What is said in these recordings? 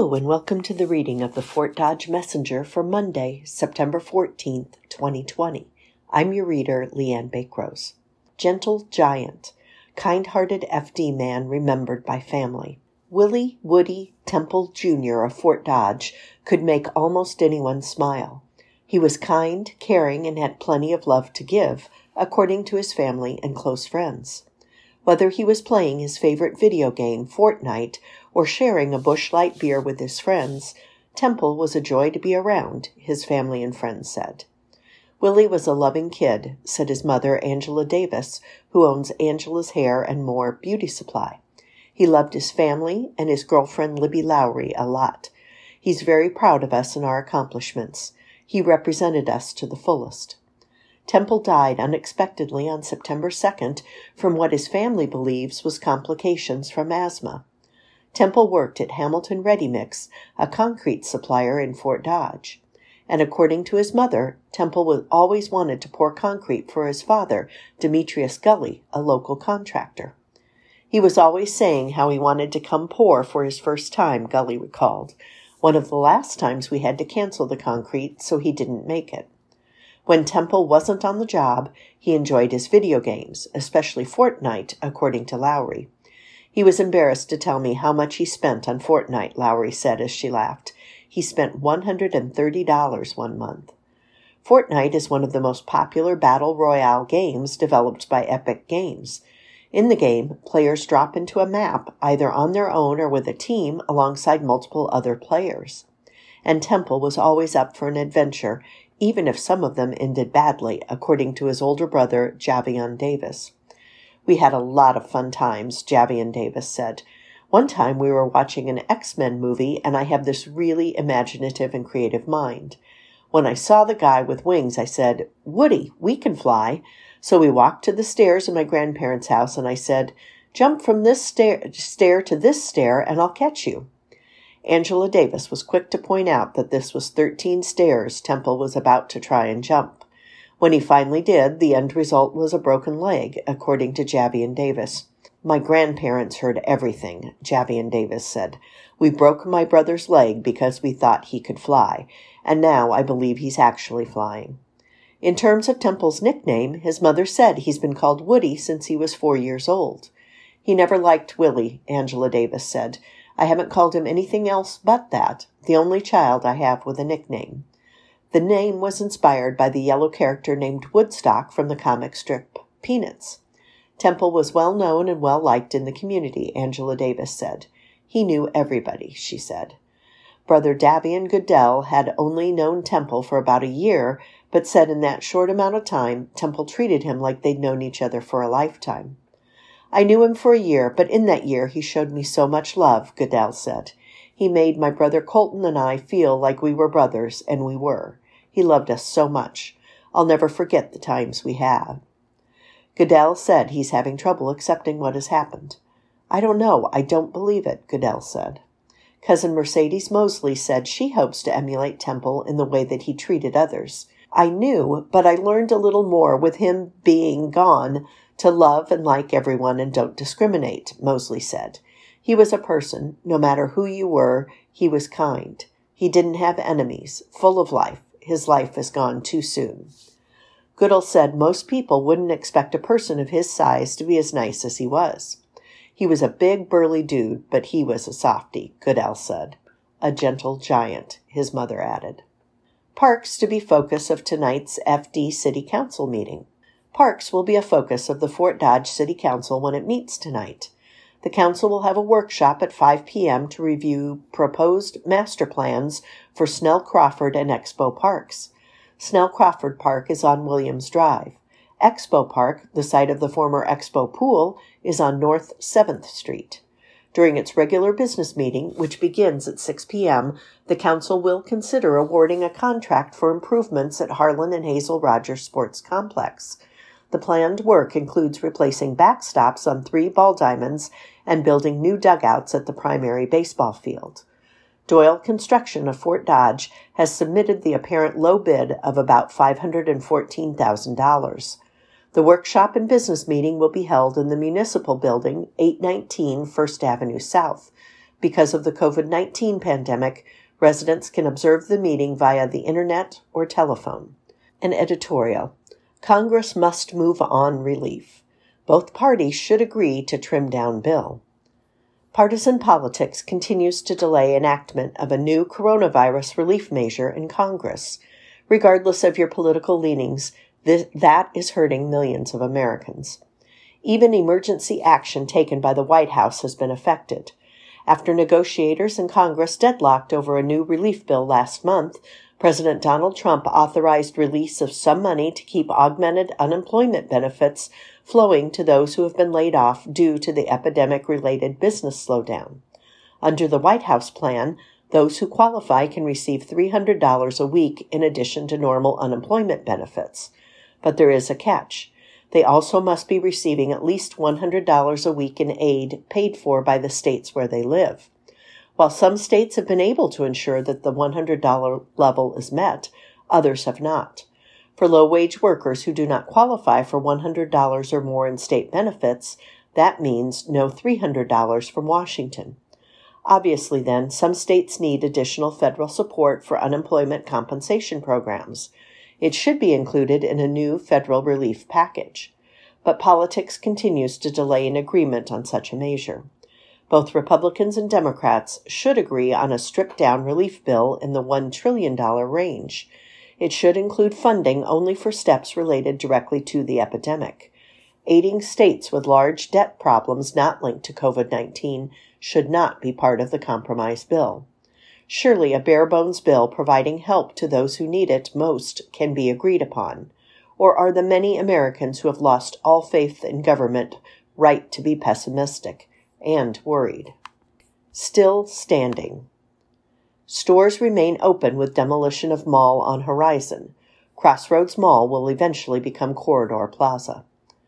Hello, and welcome to the reading of the Fort Dodge Messenger for Monday, September 14th, 2020. I'm your reader, Leanne Bakerose. Gentle Giant, kind-hearted FD man remembered by family. Willie Woody Temple Jr. of Fort Dodge could make almost anyone smile. He was kind, caring, and had plenty of love to give, according to his family and close friends. Whether he was playing his favorite video game, Fortnite, or sharing a Busch Light beer with his friends, Temple was a joy to be around, his family and friends said. Willie was a loving kid, said his mother, Angela Davis, who owns Angela's Hair and More Beauty Supply. He loved his family and his girlfriend, Libby Lowry, a lot. He's very proud of us and our accomplishments. He represented us to the fullest. Temple died unexpectedly on September 2nd from what his family believes was complications from asthma. Temple worked at Hamilton Ready Mix, a concrete supplier in Fort Dodge. And according to his mother, Temple always wanted to pour concrete for his father, Demetrius Gully, a local contractor. He was always saying how he wanted to come pour for his first time, Gully recalled. One of the last times we had to cancel the concrete, so he didn't make it. When Temple wasn't on the job, he enjoyed his video games, especially Fortnite, according to Lowry. He was embarrassed to tell me how much he spent on Fortnite, Lowry said as she laughed. He spent $130 one month. Fortnite is one of the most popular battle royale games developed by Epic Games. In the game, players drop into a map, either on their own or with a team, alongside multiple other players. And Temple was always up for an adventure, even if some of them ended badly, according to his older brother, Javion Davis. We had a lot of fun times, Javion Davis said. One time we were watching an X-Men movie, and I have this really imaginative and creative mind. When I saw the guy with wings, I said, "Woody, we can fly." So we walked to the stairs in my grandparents' house, and I said, "Jump from this stair to this stair, and I'll catch you." Angela Davis was quick to point out that this was 13 stairs Temple was about to try and jump. When he finally did, the end result was a broken leg, according to Javion Davis. "My grandparents heard everything," Javion Davis said. "We broke my brother's leg because we thought he could fly, and now I believe he's actually flying." In terms of Temple's nickname, his mother said he's been called Woody since he was 4 years old. "He never liked Willie," Angela Davis said. "I haven't called him anything else but that, the only child I have with a nickname." The name was inspired by the yellow character named Woodstock from the comic strip Peanuts. Temple was well known and well liked in the community, Angela Davis said. "He knew everybody," she said. Brother Davian Goodell had only known Temple for about a year, but said in that short amount of time, Temple treated him like they'd known each other for a lifetime. "I knew him for a year, but in that year he showed me so much love," Goodell said. "He made my brother Colton and I feel like we were brothers, and we were. He loved us so much. I'll never forget the times we had." Goodell said he's having trouble accepting what has happened. "I don't know. I don't believe it," Goodell said. Cousin Mercedes Mosley said she hopes to emulate Temple in the way that he treated others. "I knew, but I learned a little more with him being gone to love and like everyone and don't discriminate," Mosley said. "He was a person. No matter who you were, he was kind. He didn't have enemies, full of life. His life has gone too soon." Goodell said most people wouldn't expect a person of his size to be as nice as he was. "He was a big, burly dude, but he was a softie," Goodell said. "A gentle giant," his mother added. Parks to be focus of tonight's FD City Council meeting. Parks will be a focus of the Fort Dodge City Council when it meets tonight. The council will have a workshop at 5 p.m. to review proposed master plans for Snell Crawford and Expo Parks. Snell Crawford Park is on Williams Drive. Expo Park, the site of the former Expo Pool, is on North 7th Street. During its regular business meeting, which begins at 6 p.m., the council will consider awarding a contract for improvements at Harlan and Hazel Rogers Sports Complex. The planned work includes replacing backstops on 3 ball diamonds and building new dugouts at the primary baseball field. Doyle Construction of Fort Dodge has submitted the apparent low bid of about $514,000. The workshop and business meeting will be held in the Municipal Building, 819 First Avenue South. Because of the COVID-19 pandemic, residents can observe the meeting via the internet or telephone. An editorial. Congress must move on relief. Both parties should agree to trim down bill. Partisan politics continues to delay enactment of a new coronavirus relief measure in Congress. Regardless of your political leanings, that is hurting millions of Americans. Even emergency action taken by the White House has been affected. After negotiators in Congress deadlocked over a new relief bill last month, President Donald Trump authorized release of some money to keep augmented unemployment benefits flowing to those who have been laid off due to the epidemic-related business slowdown. Under the White House plan, those who qualify can receive $300 a week in addition to normal unemployment benefits. But there is a catch. They also must be receiving at least $100 a week in aid paid for by the states where they live. While some states have been able to ensure that the $100 level is met, others have not. For low-wage workers who do not qualify for $100 or more in state benefits, that means no $300 from Washington. Obviously, then, some states need additional federal support for unemployment compensation programs. It should be included in a new federal relief package. But politics continues to delay an agreement on such a measure. Both Republicans and Democrats should agree on a stripped-down relief bill in the $1 trillion range. It should include funding only for steps related directly to the epidemic. Aiding states with large debt problems not linked to COVID-19 should not be part of the compromise bill. Surely a bare-bones bill providing help to those who need it most can be agreed upon. Or are the many Americans who have lost all faith in government right to be pessimistic and worried? Still standing. Stores remain open with demolition of mall on horizon. Crossroads Mall will eventually become Corridor Plaza.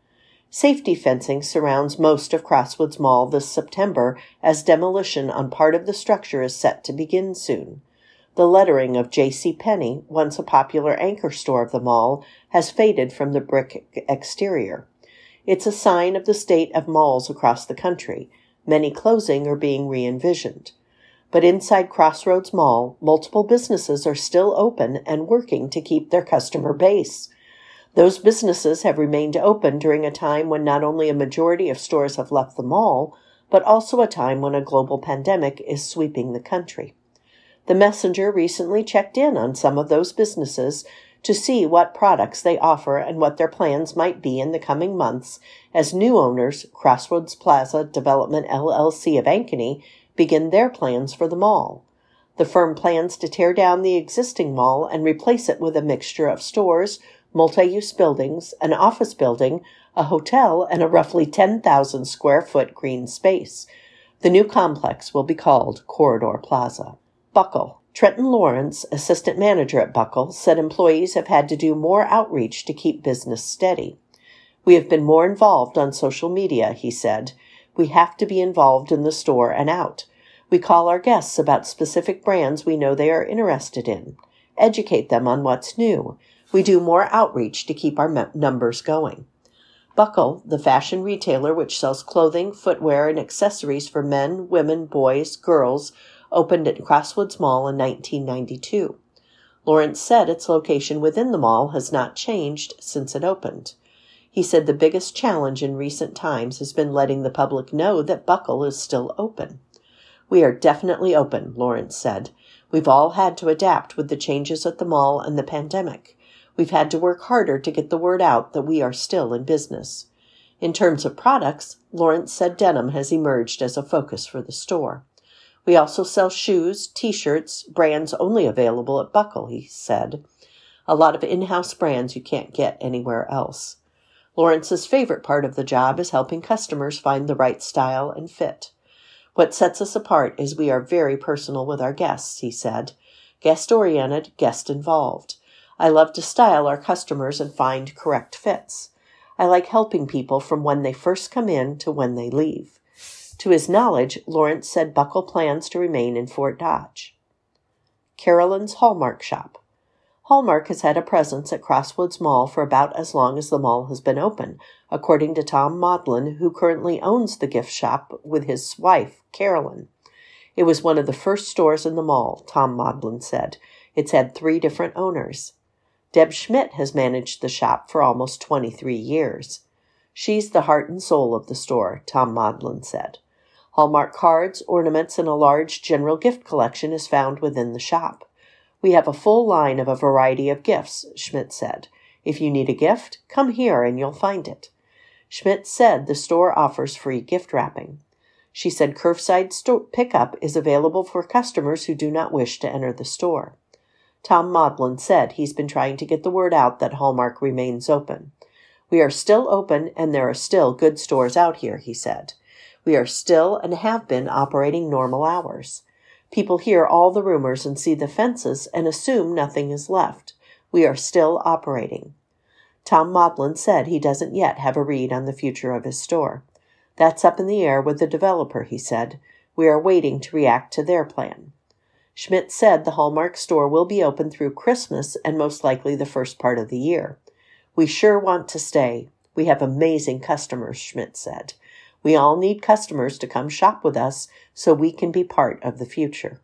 Safety fencing surrounds most of Crossroads Mall this September as demolition on part of the structure is set to begin soon. The lettering of J.C. Penney, once a popular anchor store of the mall, has faded from the brick exterior. It's a sign of the state of malls across the country. Many closing or being re-envisioned. But inside Crossroads Mall, multiple businesses are still open and working to keep their customer base. Those businesses have remained open during a time when not only a majority of stores have left the mall, but also a time when a global pandemic is sweeping the country. The Messenger recently checked in on some of those businesses to see what products they offer and what their plans might be in the coming months as new owners, Crossroads Plaza Development LLC of Ankeny, begin their plans for the mall. The firm plans to tear down the existing mall and replace it with a mixture of stores, multi-use buildings, an office building, a hotel, and a roughly 10,000 square foot green space. The new complex will be called Corridor Plaza. Buckle. Trenton Lawrence, assistant manager at Buckle, said employees have had to do more outreach to keep business steady. We have been more involved on social media, he said. We have to be involved in the store and out. We call our guests about specific brands we know they are interested in. Educate them on what's new. We do more outreach to keep our numbers going. Buckle, the fashion retailer which sells clothing, footwear, and accessories for men, women, boys, girls, opened at Crossroads Mall in 1992. Lawrence said its location within the mall has not changed since it opened. He said the biggest challenge in recent times has been letting the public know that Buckle is still open. We are definitely open, Lawrence said. We've all had to adapt with the changes at the mall and the pandemic. We've had to work harder to get the word out that we are still in business. In terms of products, Lawrence said denim has emerged as a focus for the store. We also sell shoes, T-shirts, brands only available at Buckle, he said. A lot of in-house brands you can't get anywhere else. Lawrence's favorite part of the job is helping customers find the right style and fit. What sets us apart is we are very personal with our guests, he said. Guest-oriented, guest-involved. I love to style our customers and find correct fits. I like helping people from when they first come in to when they leave. To his knowledge, Lawrence said Buckle plans to remain in Fort Dodge. Carolyn's Hallmark Shop. Hallmark has had a presence at Crossroads Mall for about as long as the mall has been open, according to Tom Maudlin, who currently owns the gift shop with his wife, Carolyn. It was one of the first stores in the mall, Tom Maudlin said. It's had 3 different owners. Deb Schmidt has managed the shop for almost 23 years. She's the heart and soul of the store, Tom Maudlin said. Hallmark cards, ornaments, and a large general gift collection is found within the shop. We have a full line of a variety of gifts, Schmidt said. If you need a gift, come here and you'll find it. Schmidt said the store offers free gift wrapping. She said curbside pickup is available for customers who do not wish to enter the store. Tom Maudlin said he's been trying to get the word out that Hallmark remains open. We are still open and there are still good stores out here, he said. We are still and have been operating normal hours. People hear all the rumors and see the fences and assume nothing is left. We are still operating. Tom Maudlin said he doesn't yet have a read on the future of his store. That's up in the air with the developer, he said. We are waiting to react to their plan. Schmidt said the Hallmark store will be open through Christmas and most likely the first part of the year. We sure want to stay. We have amazing customers, Schmidt said. We all need customers to come shop with us so we can be part of the future.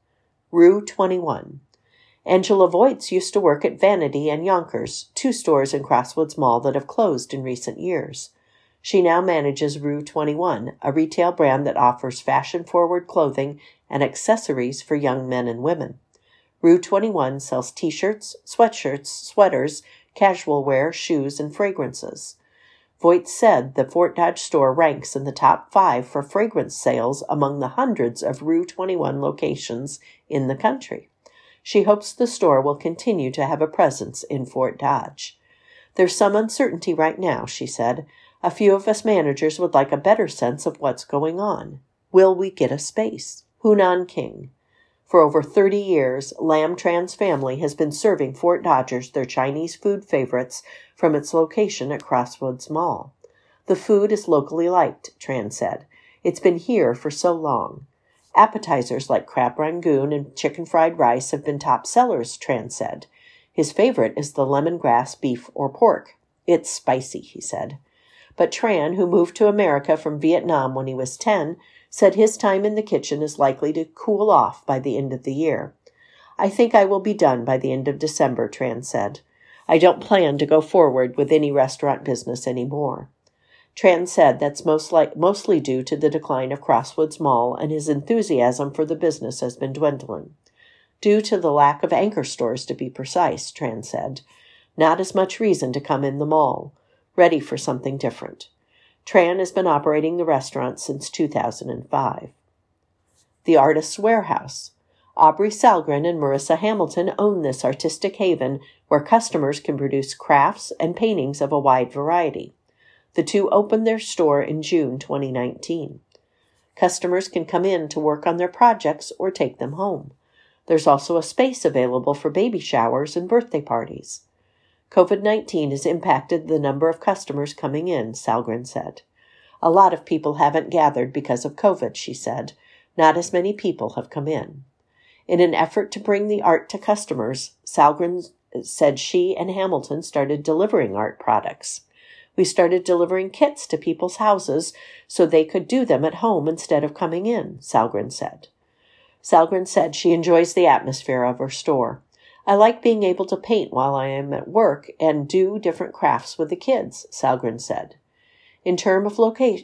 Rue 21. Angela Voits used to work at Vanity and Yonkers, 2 stores in Crosswoods Mall that have closed in recent years. She now manages Rue 21, a retail brand that offers fashion-forward clothing and accessories for young men and women. Rue 21 sells t-shirts, sweatshirts, sweaters, casual wear, shoes, and fragrances. Voigt said the Fort Dodge store ranks in the top 5 for fragrance sales among the hundreds of Rue 21 locations in the country. She hopes the store will continue to have a presence in Fort Dodge. There's some uncertainty right now, she said. A few of us managers would like a better sense of what's going on. Will we get a space? Hunan King. For over 30 years, Lam Tran's family has been serving Fort Dodgers their Chinese food favorites from its location at Crosswoods Mall. The food is locally liked, Tran said. It's been here for so long. Appetizers like crab rangoon and chicken fried rice have been top sellers, Tran said. His favorite is the lemongrass beef or pork. It's spicy, he said. But Tran, who moved to America from Vietnam when he was 10, said his time in the kitchen is likely to cool off by the end of the year. I think I will be done by the end of December, Tran said. I don't plan to go forward with any restaurant business anymore. Tran said that's mostly due to the decline of Crosswoods Mall, and his enthusiasm for the business has been dwindling. Due to the lack of anchor stores, to be precise, Tran said. Not as much reason to come in the mall. Ready for something different. Tran has been operating the restaurant since 2005. The Artist's Warehouse. Aubrey Salgren and Marissa Hamilton own this artistic haven where customers can produce crafts and paintings of a wide variety. The 2 opened their store in June 2019. Customers can come in to work on their projects or take them home. There's also a space available for baby showers and birthday parties. COVID-19 has impacted the number of customers coming in, Salgren said. A lot of people haven't gathered because of COVID, she said. Not as many people have come in. In an effort to bring the art to customers, Salgren said she and Hamilton started delivering art products. We started delivering kits to people's houses so they could do them at home instead of coming in, Salgren said. Salgren said she enjoys the atmosphere of her store. I like being able to paint while I am at work and do different crafts with the kids, Salgren said. In terms of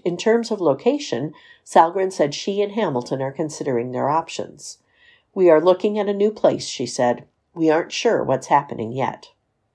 location, Salgren said she and Hamilton are considering their options. We are looking at a new place, she said. We aren't sure what's happening yet.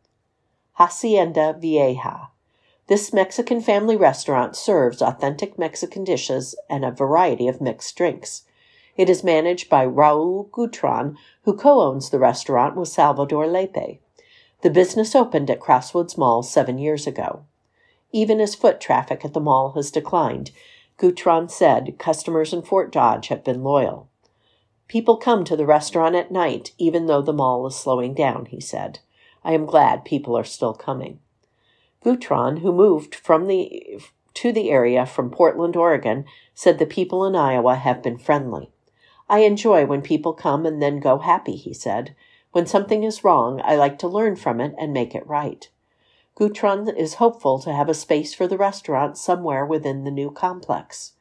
Hacienda Vieja. This Mexican family restaurant serves authentic Mexican dishes and a variety of mixed drinks. It is managed by Raul Gutron, who co-owns the restaurant with Salvador Lepe. The business opened at Crosswoods Mall 7 years ago. Even as foot traffic at the mall has declined, Gutron said customers in Fort Dodge have been loyal. People come to the restaurant at night, even though the mall is slowing down, he said. I am glad people are still coming. Gutron, who moved to the area from Portland, Oregon, said the people in Iowa have been friendly. I enjoy when people come and then go happy, he said. When something is wrong, I like to learn from it and make it right. Gutron is hopeful to have a space for the restaurant somewhere within the new complex.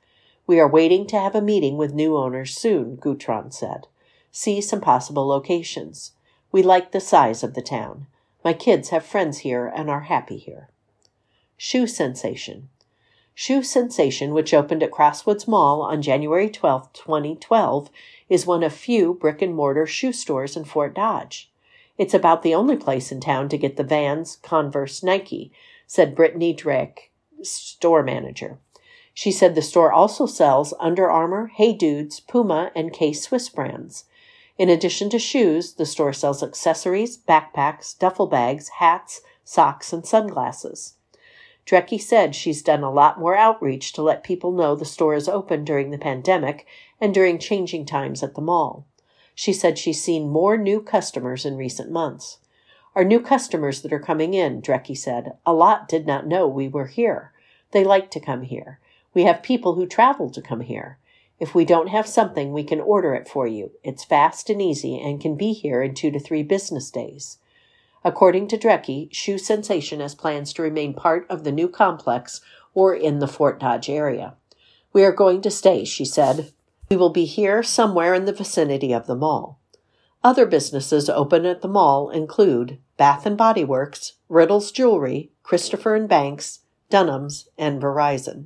We are waiting to have a meeting with new owners soon, Gutron said. See some possible locations. We like the size of the town. My kids have friends here and are happy here. Shoe Sensation. Shoe Sensation, which opened at Crosswoods Mall on January 12, 2012, is one of few brick-and-mortar shoe stores in Fort Dodge. It's about the only place in town to get the Vans, Converse, Nike, said Brittany Drake, store manager. She said the store also sells Under Armour, Hey Dudes, Puma, and K-Swiss brands. In addition to shoes, the store sells accessories, backpacks, duffel bags, hats, socks, and sunglasses. Drecke said she's done a lot more outreach to let people know the store is open during the pandemic and during changing times at the mall. She said she's seen more new customers in recent months. Our new customers that are coming in, Drecke said, a lot did not know we were here. They like to come here. We have people who travel to come here. If we don't have something, we can order it for you. It's fast and easy and can be here in 2 to 3 business days. According to Drecke, Shoe Sensation has plans to remain part of the new complex or in the Fort Dodge area. We are going to stay, she said. We will be here somewhere in the vicinity of the mall. Other businesses open at the mall include Bath & Body Works, Riddle's Jewelry, Christopher & Banks, Dunham's, and Verizon.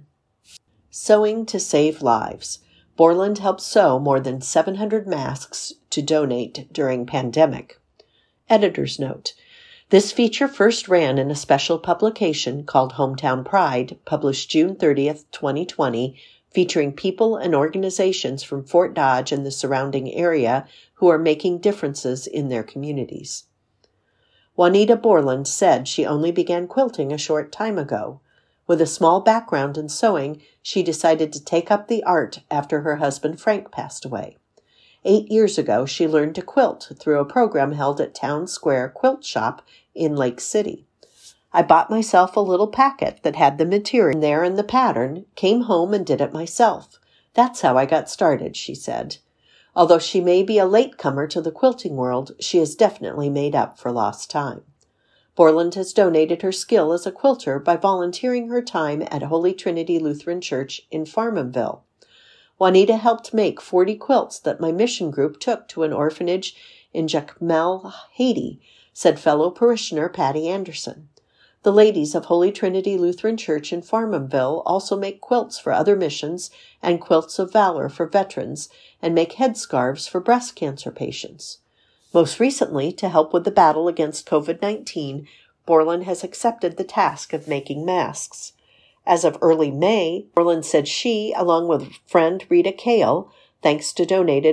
Sewing to Save Lives. Borland helped sew more than 700 masks to donate during pandemic. Editor's note. This feature first ran in a special publication called Hometown Pride, published June 30th, 2020, featuring people and organizations from Fort Dodge and the surrounding area who are making differences in their communities. Juanita Borland said she only began quilting a short time ago. With a small background in sewing, she decided to take up the art after her husband Frank passed away. 8 years ago, she learned to quilt through a program held at Town Square Quilt Shop in Lake City. I bought myself a little packet that had the material there and the pattern, came home and did it myself. That's how I got started, she said. Although she may be a latecomer to the quilting world, she has definitely made up for lost time. Borland has donated her skill as a quilter by volunteering her time at Holy Trinity Lutheran Church in Farmanville. Juanita helped make 40 quilts that my mission group took to an orphanage in Jacmel, Haiti, said fellow parishioner Patty Anderson. The ladies of Holy Trinity Lutheran Church in Farmanville also make quilts for other missions and quilts of valor for veterans and make headscarves for breast cancer patients. Most recently, to help with the battle against COVID-19, Borland has accepted the task of making masks. As of early May, Borland said she, along with friend Rita Kale, thanks to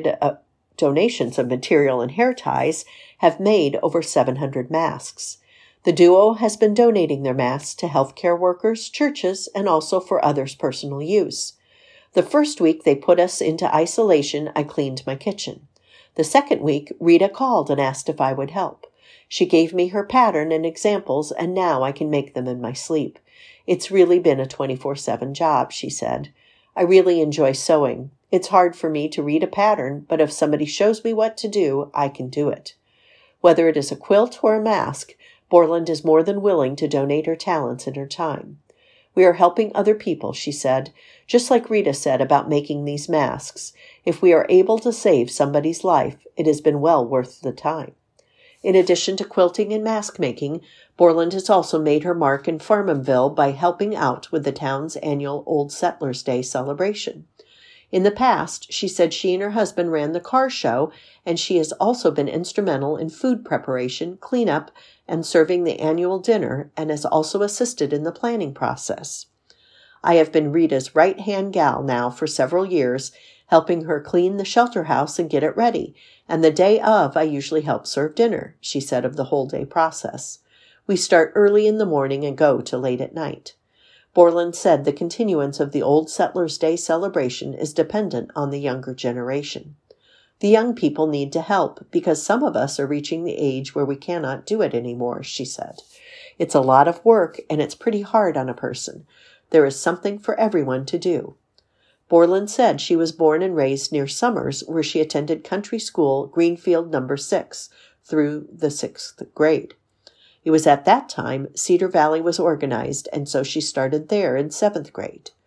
donations of material and hair ties, have made over 700 masks. The duo has been donating their masks to healthcare workers, churches, and also for others' personal use. The first week they put us into isolation, I cleaned my kitchen. The second week, Rita called and asked if I would help. She gave me her pattern and examples, and now I can make them in my sleep. It's really been a 24/7 job, she said. I really enjoy sewing. It's hard for me to read a pattern, but if somebody shows me what to do, I can do it. Whether it is a quilt or a mask, Borland is more than willing to donate her talents and her time. We are helping other people, she said, just like Rita said about making these masks. If we are able to save somebody's life, it has been well worth the time. In addition to quilting and mask making, Borland has also made her mark in Farmanville by helping out with the town's annual Old Settlers Day celebration. In the past, she said she and her husband ran the car show, and she has also been instrumental in food preparation, cleanup, and serving the annual dinner, and has also assisted in the planning process. I have been Rita's right-hand gal now for several years, helping her clean the shelter house and get it ready, and the day of I usually help serve dinner, she said of the whole day process. We start early in the morning and go till late at night. Borland said the continuance of the Old Settlers Day celebration is dependent on the younger generation. The young people need to help because some of us are reaching the age where we cannot do it anymore, she said. It's a lot of work and it's pretty hard on a person. There is something for everyone to do. Borland said she was born and raised near Summers, where she attended country school Greenfield No. 6 through the 6th grade. It was at that time Cedar Valley was organized, and so she started there in 7th grade.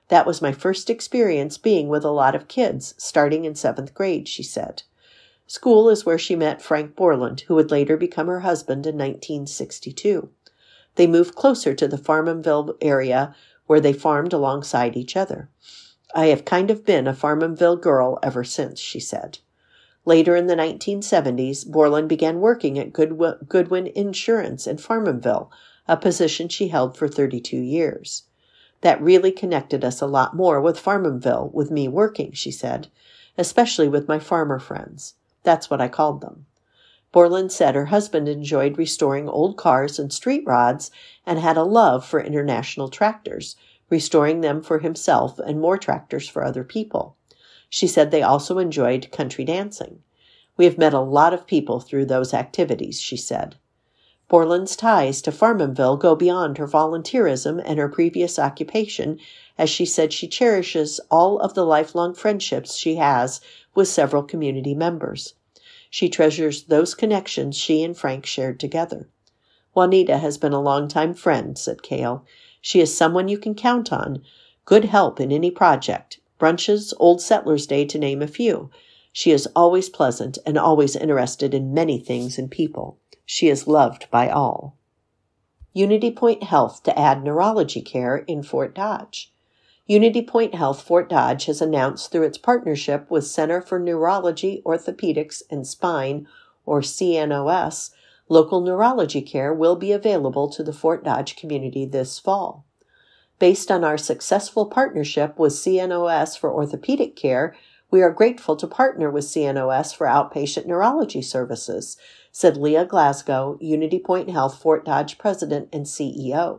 That was my first experience being with a lot of kids, starting in 7th grade, she said. School is where she met Frank Borland, who would later become her husband in 1962. They moved closer to the Farmingville area where they farmed alongside each other. I have kind of been a Farmingville girl ever since, she said. Later in the 1970s, Borland began working at Goodwin Insurance in Farmingville, a position she held for 32 years. That really connected us a lot more with Farmingville, with me working, she said, especially with my farmer friends. That's what I called them. Borland said her husband enjoyed restoring old cars and street rods and had a love for international tractors, restoring them for himself and more tractors for other people. She said they also enjoyed country dancing. We have met a lot of people through those activities, she said. Borland's ties to Farmingville go beyond her volunteerism and her previous occupation, as she said she cherishes all of the lifelong friendships she has with several community members. She treasures those connections she and Frank shared together. Juanita has been a longtime friend, said Cale. She is someone you can count on, good help in any project, brunches, Old Settlers' Day to name a few. She is always pleasant and always interested in many things and people. She is loved by all. Unity Point Health to add neurology care in Fort Dodge. Unity Point Health Fort Dodge has announced through its partnership with Center for Neurology, Orthopedics, and Spine, or CNOS, local neurology care will be available to the Fort Dodge community this fall. Based on our successful partnership with CNOS for orthopedic care, we are grateful to partner with CNOS for outpatient neurology services, said Leah Glasgow, Unity Point Health Fort Dodge President and CEO.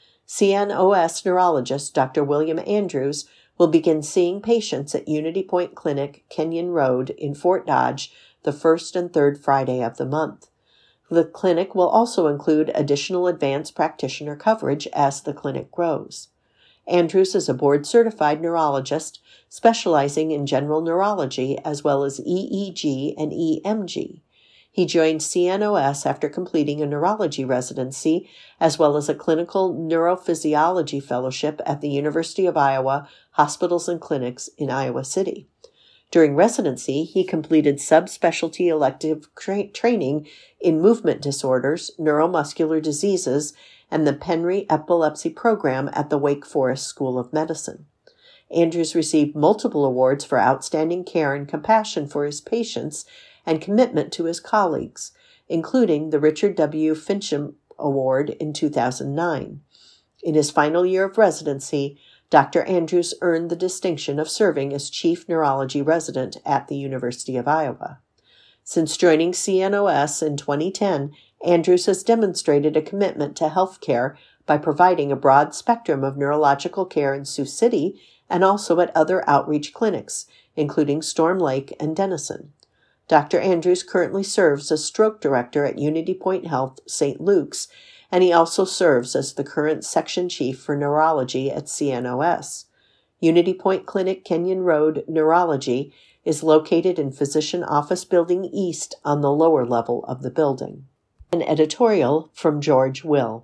CNOS neurologist Dr. William Andrews will begin seeing patients at Unity Point Clinic, Kenyon Road in Fort Dodge the first and third Friday of the month. The clinic will also include additional advanced practitioner coverage as the clinic grows. Andrews is a board-certified neurologist specializing in general neurology as well as EEG and EMG. He joined CNOS after completing a neurology residency as well as a clinical neurophysiology fellowship at the University of Iowa Hospitals and Clinics in Iowa City. During residency, he completed subspecialty elective training in movement disorders, neuromuscular diseases, and the Penry Epilepsy Program at the Wake Forest School of Medicine. Andrews received multiple awards for outstanding care and compassion for his patients and commitment to his colleagues, including the Richard W. Fincham Award in 2009. In his final year of residency, Dr. Andrews earned the distinction of serving as Chief Neurology Resident at the University of Iowa. Since joining CNOS in 2010, Andrews has demonstrated a commitment to health care by providing a broad spectrum of neurological care in Sioux City and also at other outreach clinics, including Storm Lake and Denison. Dr. Andrews currently serves as stroke director at Unity Point Health St. Luke's, and he also serves as the current section chief for neurology at CNOS. Unity Point Clinic Kenyon Road Neurology is located in Physician Office Building East on the lower level of the building. An editorial from George Will.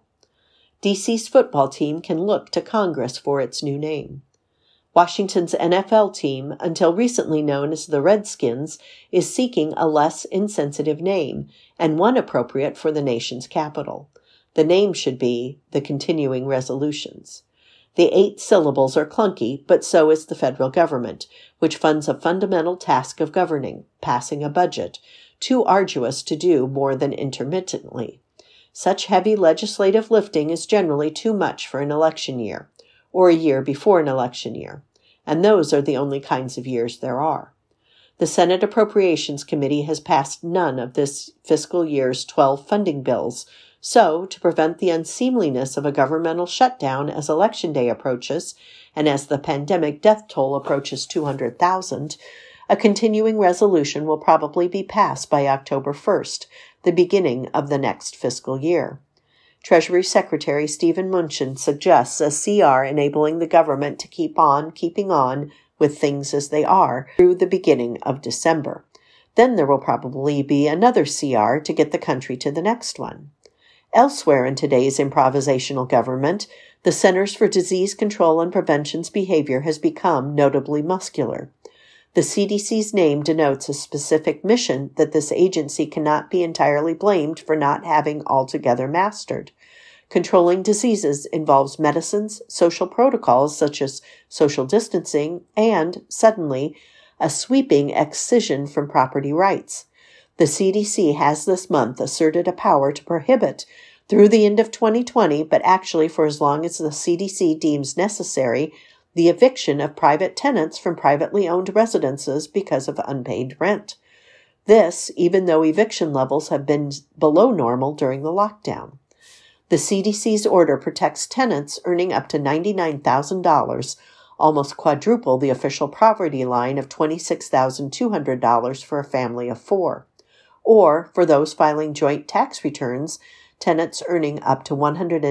DC's football team can look to Congress for its new name. Washington's NFL team, until recently known as the Redskins, is seeking a less insensitive name and one appropriate for the nation's capital. The name should be the Continuing Resolutions. The 8 syllables are clunky, but so is the federal government, which funds a fundamental task of governing, passing a budget, too arduous to do more than intermittently. Such heavy legislative lifting is generally too much for an election year, or a year before an election year, and those are the only kinds of years there are. The Senate Appropriations Committee has passed none of this fiscal year's 12 funding bills, so, to prevent the unseemliness of a governmental shutdown as Election Day approaches, and as the pandemic death toll approaches 200,000, a continuing resolution will probably be passed by October 1st, the beginning of the next fiscal year. Treasury Secretary Stephen Mnuchin suggests a CR enabling the government to keep on keeping on with things as they are through the beginning of December. Then there will probably be another CR to get the country to the next one. Elsewhere in today's improvisational government, The Centers for Disease Control and Prevention's behavior has become notably muscular. The CDC's name denotes a specific mission that this agency cannot be entirely blamed for not having altogether mastered. Controlling diseases involves medicines, social protocols such as social distancing, and, suddenly, a sweeping excision from property rights. The CDC has this month asserted a power to prohibit, through the end of 2020, but actually for as long as the CDC deems necessary, the eviction of private tenants from privately owned residences because of unpaid rent. This, even though eviction levels have been below normal during the lockdown. The CDC's order protects tenants earning up to $99,000, almost quadruple the official poverty line of $26,200 for a family of four. Or, for those filing joint tax returns, tenants earning up to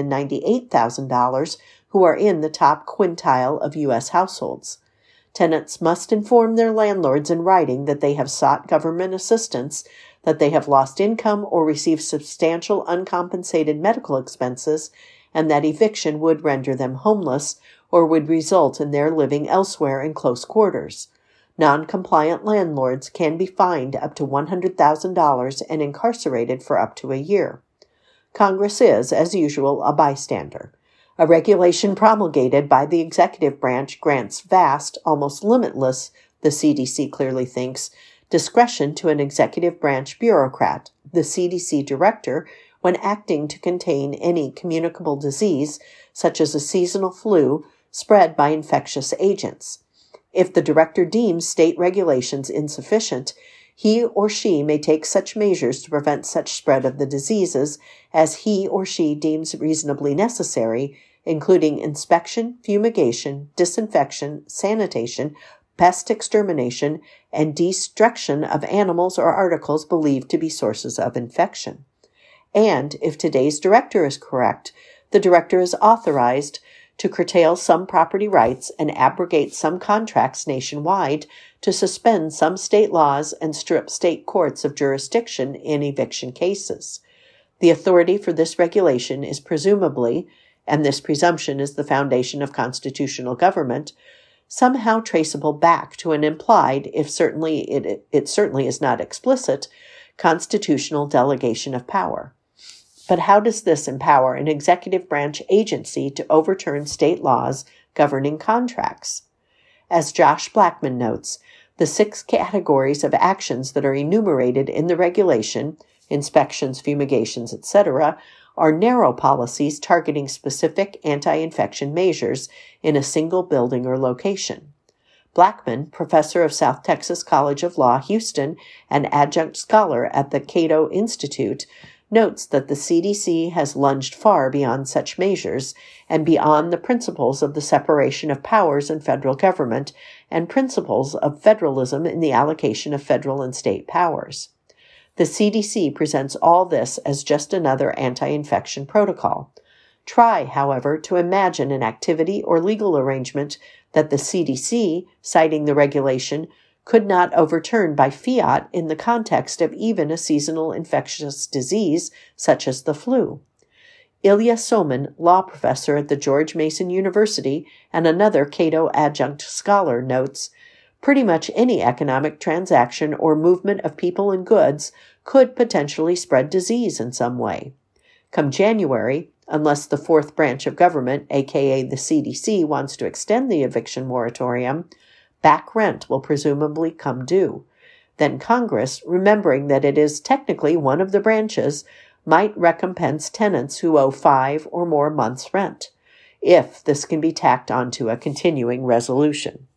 $198,000 who are in the top quintile of U.S. households. Tenants must inform their landlords in writing that they have sought government assistance, that they have lost income or received substantial uncompensated medical expenses, and that eviction would render them homeless or would result in their living elsewhere in close quarters. Non-compliant landlords can be fined up to $100,000 and incarcerated for up to a year. Congress is, as usual, a bystander. A regulation promulgated by the executive branch grants vast, almost limitless, the CDC clearly thinks, discretion to an executive branch bureaucrat, the CDC director, when acting to contain any communicable disease, such as a seasonal flu, spread by infectious agents. If the director deems state regulations insufficient, he or she may take such measures to prevent such spread of the diseases as he or she deems reasonably necessary, including inspection, fumigation, disinfection, sanitation, pest extermination, and destruction of animals or articles believed to be sources of infection. And, if today's director is correct, the director is authorized to curtail some property rights and abrogate some contracts nationwide, to suspend some state laws and strip state courts of jurisdiction in eviction cases. The authority for this regulation is presumably, and this presumption is the foundation of constitutional government, somehow traceable back to an implied, if certainly it certainly is not explicit, constitutional delegation of power. But how does this empower an executive branch agency to overturn state laws governing contracts? As Josh Blackman notes, the 6 categories of actions that are enumerated in the regulation, inspections, fumigations, etc., are narrow policies targeting specific anti-infection measures in a single building or location. Blackman, professor of South Texas College of Law, Houston, and adjunct scholar at the Cato Institute, notes that the CDC has lunged far beyond such measures and beyond the principles of the separation of powers in federal government and principles of federalism in the allocation of federal and state powers. The CDC presents all this as just another anti-infection protocol. Try, however, to imagine an activity or legal arrangement that the CDC, citing the regulation, could not overturn by fiat in the context of even a seasonal infectious disease such as the flu. Ilya Somin, law professor at the George Mason University and another Cato adjunct scholar, notes, pretty much any economic transaction or movement of people and goods could potentially spread disease in some way. Come January, unless the fourth branch of government, aka the CDC, wants to extend the eviction moratorium, back rent will presumably come due. Then Congress, remembering that it is technically one of the branches, might recompense tenants who owe 5 or more months' rent, if this can be tacked onto a continuing resolution.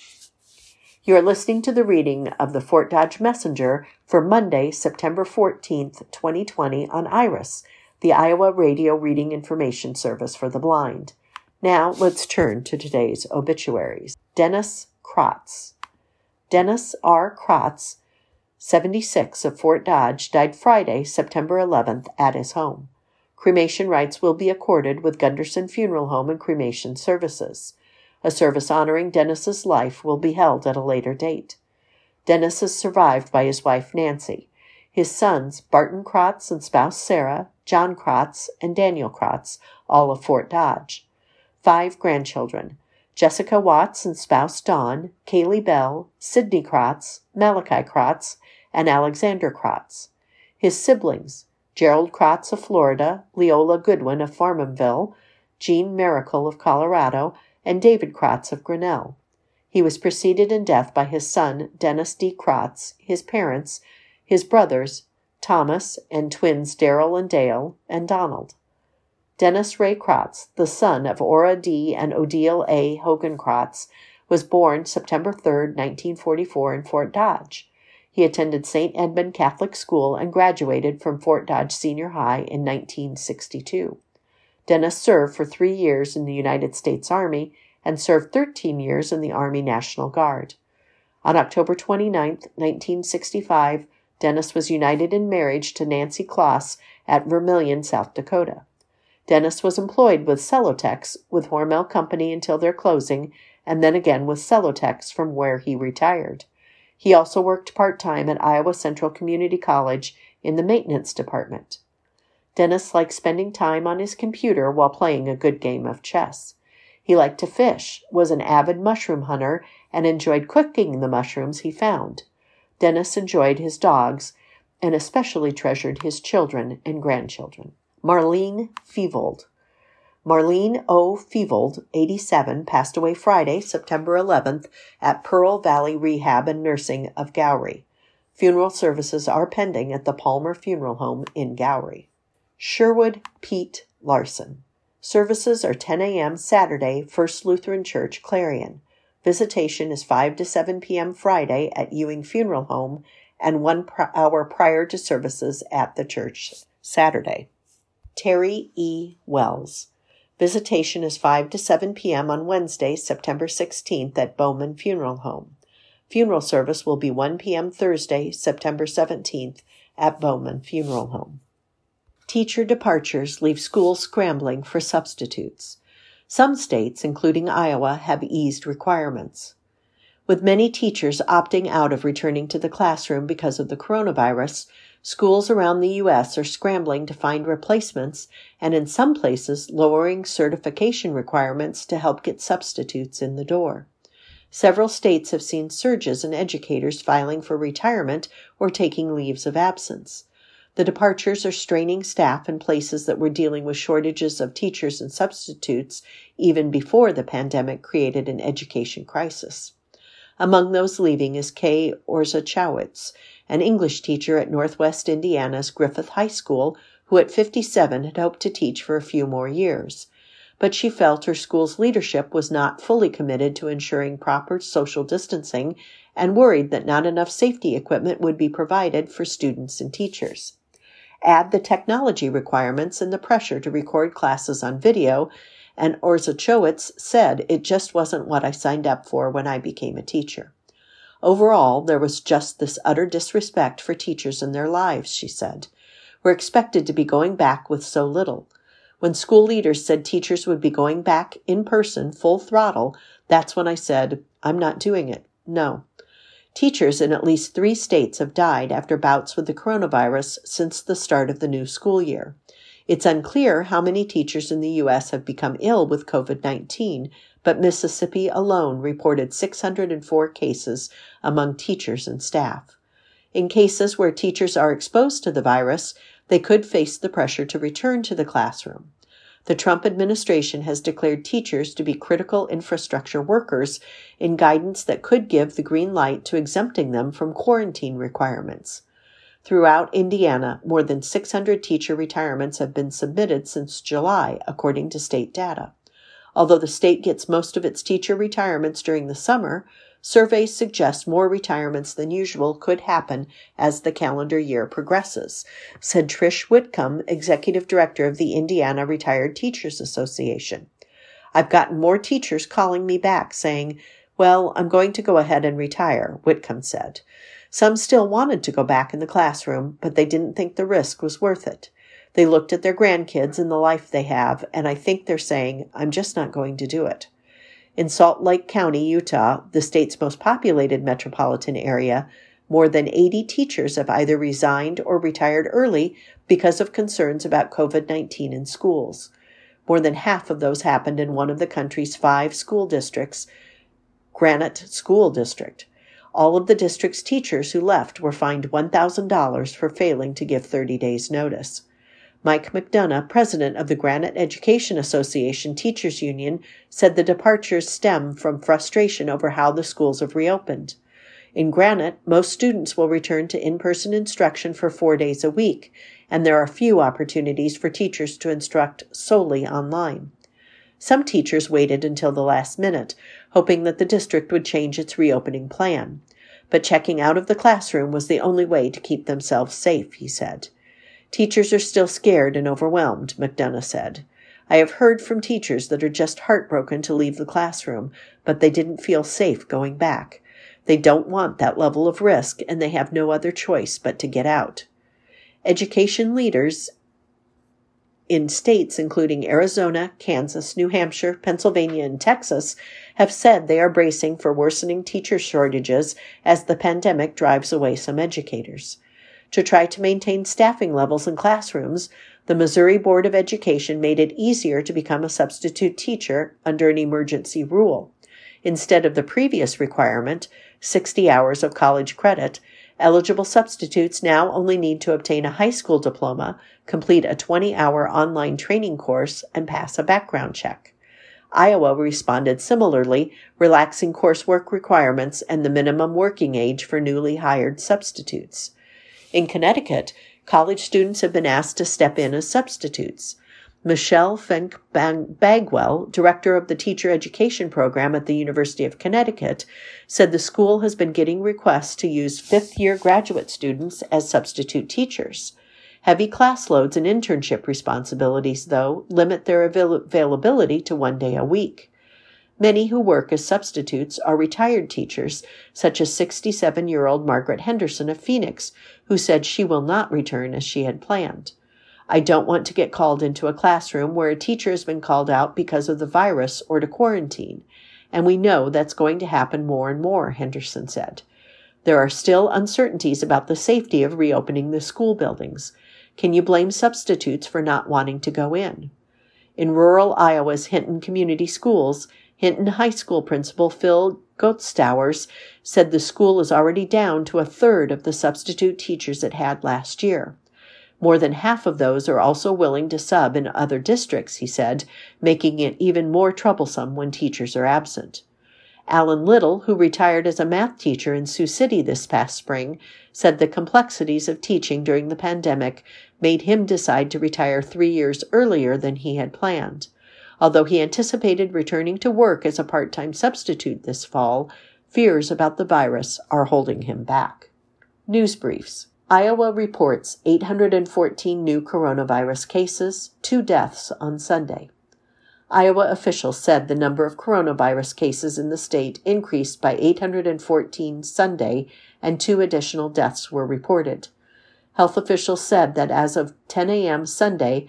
You are listening to the reading of the Fort Dodge Messenger for Monday, September 14th, 2020 on IRIS, the Iowa Radio Reading Information Service for the Blind. Now let's turn to today's obituaries. Dennis Kratz. Dennis R. Kratz, 76, of Fort Dodge, died Friday, September 11th, at his home. Cremation rites will be accorded with Gunderson Funeral Home and cremation services. A service honoring Dennis's life will be held at a later date. Dennis is survived by his wife Nancy, his sons Barton Kratz and spouse Sarah, John Kratz, and Daniel Kratz, all of Fort Dodge. 5 grandchildren: Jessica Watts and spouse Dawn, Kaylee Bell, Sidney Kratz, Malachi Kratz, and Alexander Kratz. His siblings: Gerald Kratz of Florida, Leola Goodwin of Farmingville, Jean Miracle of Colorado, and David Kratz of Grinnell. He was preceded in death by his son, Dennis D. Kratz, his parents, his brothers, Thomas, and twins Daryl and Dale, and Donald. Dennis Ray Kratz, the son of Ora D. and Odile A. Hogan Kratz, was born September 3, 1944 in Fort Dodge. He attended St. Edmund Catholic School and graduated from Fort Dodge Senior High in 1962. Dennis served for 3 years in the United States Army and served 13 years in the Army National Guard. On October 29, 1965, Dennis was united in marriage to Nancy Kloss at Vermillion, South Dakota. Dennis was employed with Celotex with Hormel Company until their closing, and then again with Celotex from where he retired. He also worked part-time at Iowa Central Community College in the maintenance department. Dennis liked spending time on his computer while playing a good game of chess. He liked to fish, was an avid mushroom hunter, and enjoyed cooking the mushrooms he found. Dennis enjoyed his dogs and especially treasured his children and grandchildren. Marlene Fevold. Marlene O. Fevold, 87, passed away Friday, September 11th, at Pearl Valley Rehab and Nursing of Gowrie. Funeral services are pending at the Palmer Funeral Home in Gowrie. Sherwood Pete Larson. Services are 10 a.m. Saturday, First Lutheran Church, Clarion. Visitation is 5 to 7 p.m. Friday at Ewing Funeral Home and 1 hour prior to services at the church Saturday. Terry E. Wells. Visitation is 5 to 7 p.m. on Wednesday, September 16th at Bowman Funeral Home. Funeral service will be 1 p.m. Thursday, September 17th at Bowman Funeral Home. Teacher departures leave schools scrambling for substitutes. Some states, including Iowa, have eased requirements. With many teachers opting out of returning to the classroom because of the coronavirus, schools around the U.S. are scrambling to find replacements and in some places lowering certification requirements to help get substitutes in the door. Several states have seen surges in educators filing for retirement or taking leaves of absence. The departures are straining staff in places that were dealing with shortages of teachers and substitutes even before the pandemic created an education crisis. Among those leaving is Kay Orzachowicz, an English teacher at Northwest Indiana's Griffith High School, who at 57 had hoped to teach for a few more years. But she felt her school's leadership was not fully committed to ensuring proper social distancing and worried that not enough safety equipment would be provided for students and teachers. Add the technology requirements and the pressure to record classes on video, and Orzachowicz said, "It just wasn't what I signed up for when I became a teacher." Overall, there was just this utter disrespect for teachers and their lives, she said. We're expected to be going back with so little. When school leaders said teachers would be going back in person full throttle, that's when I said, I'm not doing it. No. Teachers in at least 3 states have died after bouts with the coronavirus since the start of the new school year. It's unclear how many teachers in the U.S. have become ill with COVID-19, but Mississippi alone reported 604 cases among teachers and staff. In cases where teachers are exposed to the virus, they could face the pressure to return to the classroom. The Trump administration has declared teachers to be critical infrastructure workers in guidance that could give the green light to exempting them from quarantine requirements. Throughout Indiana, more than 600 teacher retirements have been submitted since July, according to state data. Although the state gets most of its teacher retirements during the summer, surveys suggest more retirements than usual could happen as the calendar year progresses, said Trish Whitcomb, executive director of the Indiana Retired Teachers Association. I've gotten more teachers calling me back saying, well, I'm going to go ahead and retire, Whitcomb said. Some still wanted to go back in the classroom, but they didn't think the risk was worth it. They looked at their grandkids and the life they have, and I think they're saying, I'm just not going to do it. In Salt Lake County, Utah, the state's most populated metropolitan area, more than 80 teachers have either resigned or retired early because of concerns about COVID-19 in schools. More than half of those happened in one of the country's 5 school districts, Granite School District. All of the district's teachers who left were fined $1,000 for failing to give 30 days' notice. Mike McDonough, president of the Granite Education Association Teachers Union, said the departures stem from frustration over how the schools have reopened. In Granite, most students will return to in-person instruction for 4 days a week, and there are few opportunities for teachers to instruct solely online. Some teachers waited until the last minute, hoping that the district would change its reopening plan. But checking out of the classroom was the only way to keep themselves safe, he said. Teachers are still scared and overwhelmed, McDonough said. I have heard from teachers that are just heartbroken to leave the classroom, but they didn't feel safe going back. They don't want that level of risk, and they have no other choice but to get out. Education leaders in states including Arizona, Kansas, New Hampshire, Pennsylvania, and Texas have said they are bracing for worsening teacher shortages as the pandemic drives away some educators. To try to maintain staffing levels in classrooms, the Missouri Board of Education made it easier to become a substitute teacher under an emergency rule. Instead of the previous requirement, 60 hours of college credit, eligible substitutes now only need to obtain a high school diploma, complete a 20-hour online training course, and pass a background check. Iowa responded similarly, relaxing coursework requirements and the minimum working age for newly hired substitutes. In Connecticut, college students have been asked to step in as substitutes. Michelle Fink-Bagwell, director of the teacher education program at the University of Connecticut, said the school has been getting requests to use fifth-year graduate students as substitute teachers. Heavy class loads and internship responsibilities, though, limit their availability to 1 day a week. Many who work as substitutes are retired teachers, such as 67-year-old Margaret Henderson of Phoenix, who said she will not return as she had planned. I don't want to get called into a classroom where a teacher has been called out because of the virus or to quarantine, and we know that's going to happen more and more, Henderson said. There are still uncertainties about the safety of reopening the school buildings. Can you blame substitutes for not wanting to go in? In rural Iowa's Hinton Community Schools, Hinton High School principal Phil Gottstowers said the school is already down to a third of the substitute teachers it had last year. More than half of those are also willing to sub in other districts, he said, making it even more troublesome when teachers are absent. Alan Little, who retired as a math teacher in Sioux City this past spring, said the complexities of teaching during the pandemic made him decide to retire 3 years earlier than he had planned. Although he anticipated returning to work as a part-time substitute this fall, fears about the virus are holding him back. News briefs. Iowa reports 814 new coronavirus cases, 2 deaths on Sunday. Iowa officials said the number of coronavirus cases in the state increased by 814 Sunday, and 2 additional deaths were reported. Health officials said that as of 10 a.m. Sunday,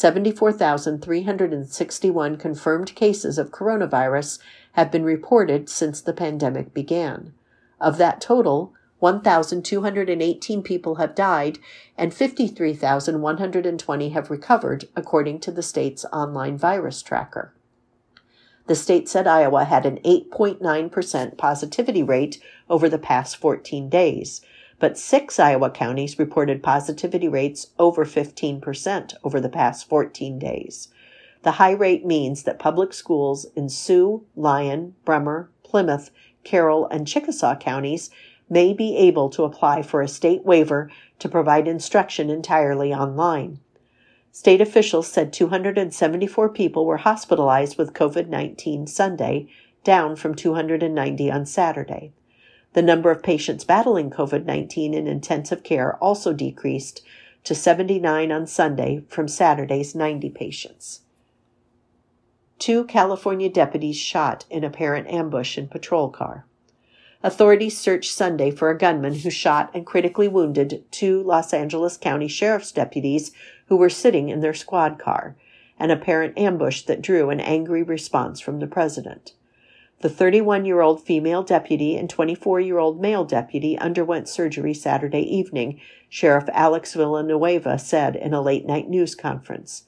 74,361 confirmed cases of coronavirus have been reported since the pandemic began. Of that total, 1,218 people have died and 53,120 have recovered, according to the state's online virus tracker. The state said Iowa had an 8.9% positivity rate over the past 14 days, but 6 Iowa counties reported positivity rates over 15% over the past 14 days. The high rate means that public schools in Sioux, Lyon, Bremer, Plymouth, Carroll, and Chickasaw counties may be able to apply for a state waiver to provide instruction entirely online. State officials said 274 people were hospitalized with COVID-19 Sunday, down from 290 on Saturday. The number of patients battling COVID-19 in intensive care also decreased to 79 on Sunday from Saturday's 90 patients. 2 California deputies shot in apparent ambush in patrol car. Authorities searched Sunday for a gunman who shot and critically wounded 2 Los Angeles County Sheriff's deputies who were sitting in their squad car, an apparent ambush that drew an angry response from the president. The 31-year-old female deputy and 24-year-old male deputy underwent surgery Saturday evening, Sheriff Alex Villanueva said in a late-night news conference.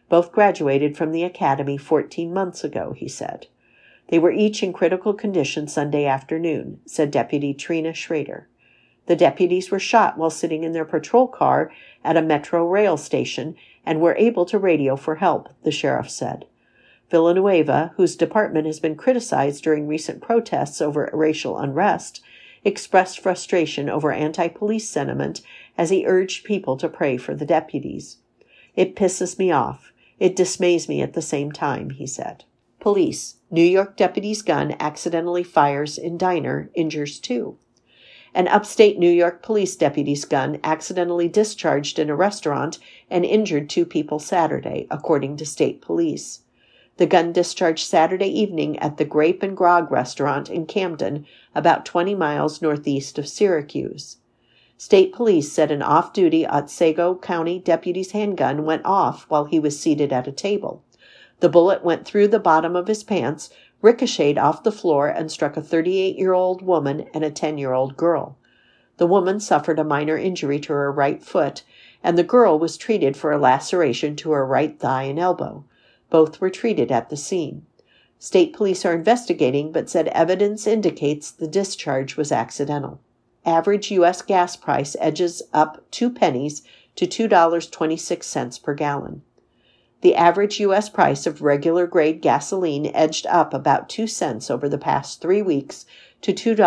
Both graduated from the academy 14 months ago, he said. They were each in critical condition Sunday afternoon, said Deputy Trina Schrader. The deputies were shot while sitting in their patrol car at a metro rail station and were able to radio for help, the sheriff said. Villanueva, whose department has been criticized during recent protests over racial unrest, expressed frustration over anti-police sentiment as he urged people to pray for the deputies. It pisses me off. It dismays me at the same time, he said. Police. New York deputy's gun accidentally fires in diner, injures 2. An upstate New York police deputy's gun accidentally discharged in a restaurant and injured 2 people Saturday, according to state police. The gun discharged Saturday evening at the Grape and Grog restaurant in Camden, about 20 miles northeast of Syracuse. State police said an off-duty Otsego County deputy's handgun went off while he was seated at a table. The bullet went through the bottom of his pants, ricocheted off the floor, and struck a 38-year-old woman and a 10-year-old girl. The woman suffered a minor injury to her right foot, and the girl was treated for a laceration to her right thigh and elbow. Both were treated at the scene. State police are investigating, but said evidence indicates the discharge was accidental. Average U.S. gas price edges up 2 pennies to $2.26 per gallon. The average U.S. price of regular grade gasoline edged up about 2 cents over the past 3 weeks to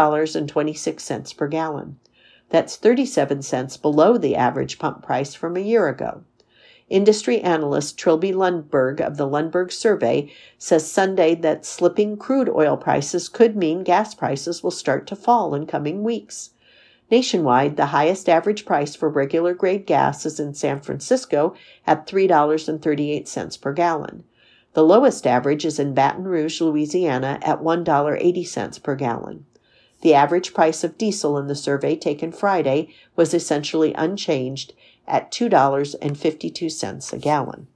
$2.26 per gallon. That's 37 cents below the average pump price from a year ago. Industry analyst Trilby Lundberg of the Lundberg Survey says Sunday that slipping crude oil prices could mean gas prices will start to fall in coming weeks. Nationwide, the highest average price for regular grade gas is in San Francisco at $3.38 per gallon. The lowest average is in Baton Rouge, Louisiana at $1.80 per gallon. The average price of diesel in the survey taken Friday was essentially unchanged at $2.52 a gallon.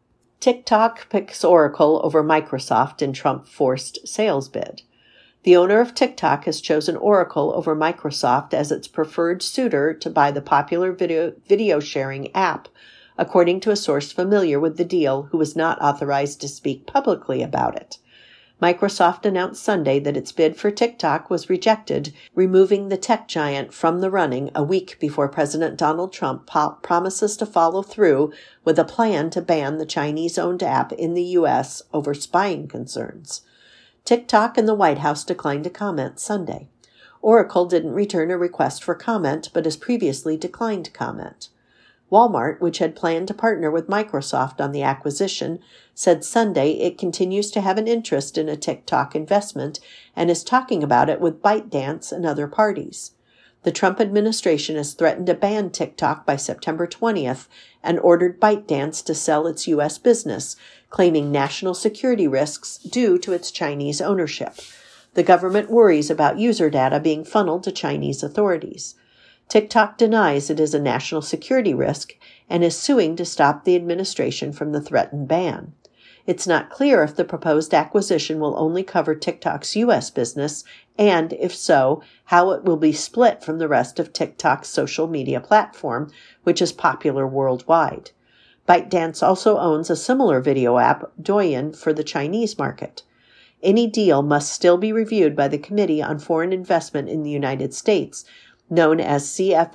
TikTok picks Oracle over Microsoft in Trump-forced sales bid. The owner of TikTok has chosen Oracle over Microsoft as its preferred suitor to buy the popular video sharing app, according to a source familiar with the deal who was not authorized to speak publicly about it. Microsoft announced Sunday that its bid for TikTok was rejected, removing the tech giant from the running a week before President Donald Trump promises to follow through with a plan to ban the Chinese-owned app in the U.S. over spying concerns. TikTok and the White House declined to comment Sunday. Oracle didn't return a request for comment, but has previously declined comment. Walmart, which had planned to partner with Microsoft on the acquisition, said Sunday it continues to have an interest in a TikTok investment and is talking about it with ByteDance and other parties. The Trump administration has threatened to ban TikTok by September 20th and ordered ByteDance to sell its U.S. business, claiming national security risks due to its Chinese ownership. The government worries about user data being funneled to Chinese authorities. TikTok denies it is a national security risk and is suing to stop the administration from the threatened ban. It's not clear if the proposed acquisition will only cover TikTok's U.S. business, and, if so, how it will be split from the rest of TikTok's social media platform, which is popular worldwide. ByteDance also owns a similar video app, Douyin, for the Chinese market. Any deal must still be reviewed by the Committee on Foreign Investment in the United States, known as